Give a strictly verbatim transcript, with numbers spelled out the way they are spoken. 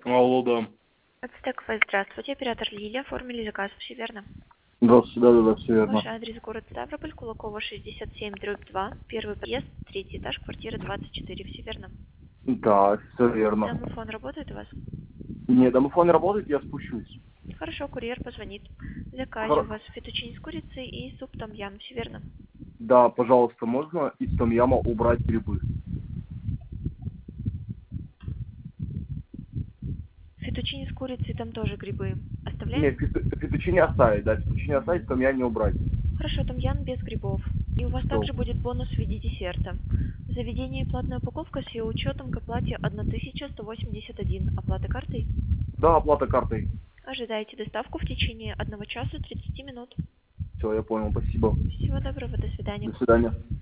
Алло, да. Ацтек Фест, здравствуйте, оператор Лилия, оформили заказ, все верно? Здравствуйте, да, да, да, все Ваш верно. адрес город Ставрополь, Кулакова шестьдесят семь, дробь два, первый подъезд, третий этаж, квартира двадцать четыре, все верно? Да, все верно. Домофон работает у вас? Не, домофон не работает, я спущусь. Хорошо, курьер позвонит. В заказе у Хор- вас фетучини с курицей и суп том ям, все верно? Да, пожалуйста, можно из том-яма убрать грибы? Фетучини с курицей, там тоже грибы. Не, Оставляем? фету- фетучини оставить, да, фетучини оставить, Мгм. том-ям не убрать. Хорошо, том ям без грибов. И у вас Все. также будет бонус в виде десерта. В заведении платная упаковка с ее учетом к оплате тысяча сто восемьдесят один. Оплата картой? Да, оплата картой. Ожидайте доставку в течение одного часа тридцати минут. Все, я понял, спасибо. Всего доброго, до свидания. До свидания.